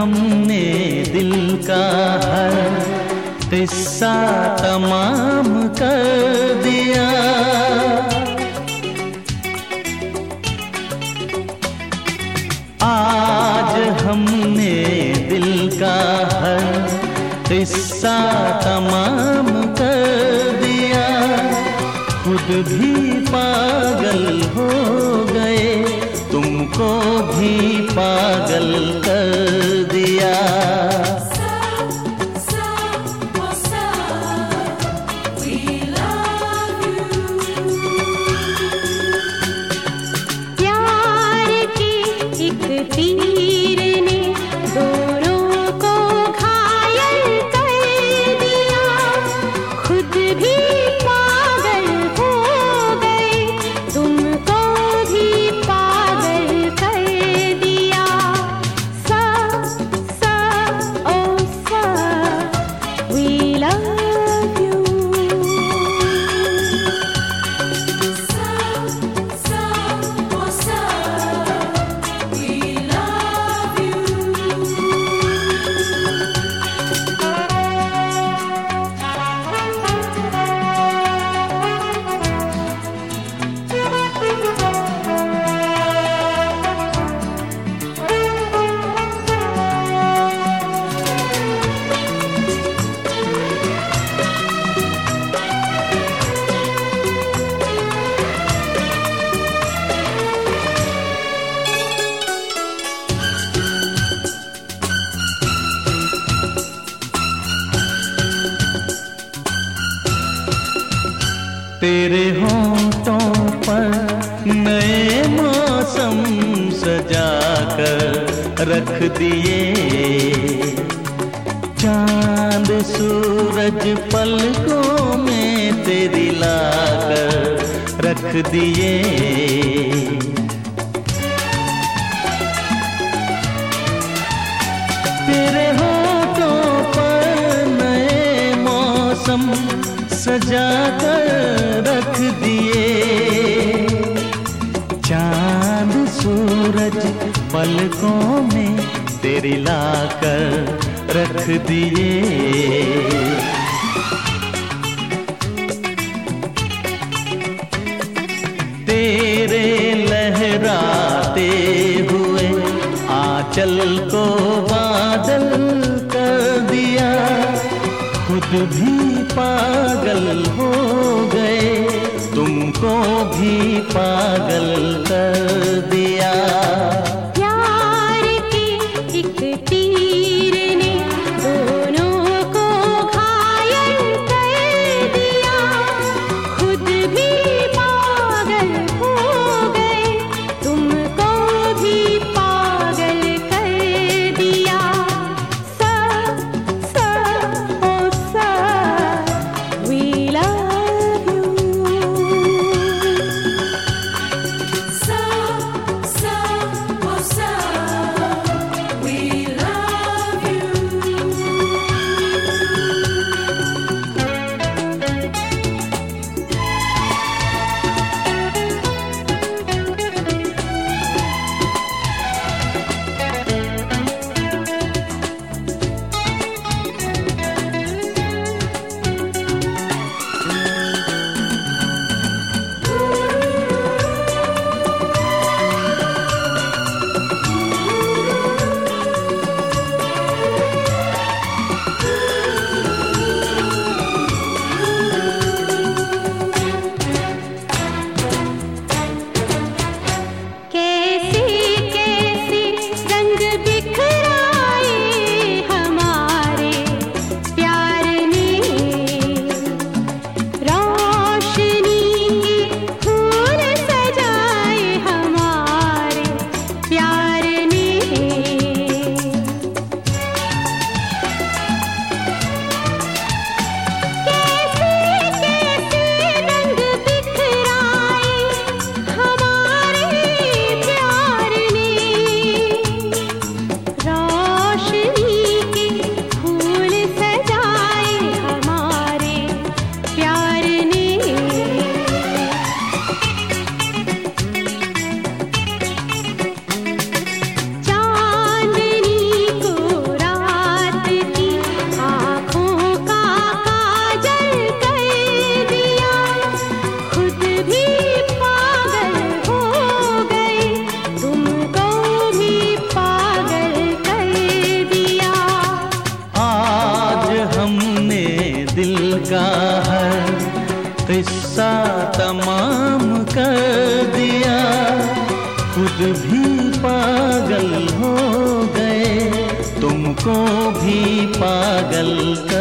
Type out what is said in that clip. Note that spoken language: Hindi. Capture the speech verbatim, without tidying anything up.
हमने दिल का हर किस्सा तमाम कर दिया। आज हमने दिल का हर किस्सा तमाम कर दिया। खुद भी पागल हो गए, तुमको भी पागल कर दिया। तीर ने दोनों को घायल कर दिया। खुद भी पागल हो गए, तुमको भी पागल कर दिया। सा सा ओ सा we love you। सा सा ओ सा तेरे होंठों पर नए मौसम सजा कर रख दिए। चांद सूरज पलकों में तेरी लाकर रख दिए। तेरे होंठों पर नए मौसम सजा कर रख दिए। चांद सूरज पलकों में तेरी लाकर रख दिए। तेरे लहराते हुए आंचल को बादल कर दिया। खुद भी पागल हो गए, तुमको भी पागल कर दिया। प्यार के एक तीर ने दोनों को घायल कर दिया। खुद भी पागल हो गए, तुमको भी पागल कर दिया। सा सा ओ सा we love you। सा सा का हर किस्सा तमाम कर दिया। खुद भी पागल हो गए, तुमको भी पागल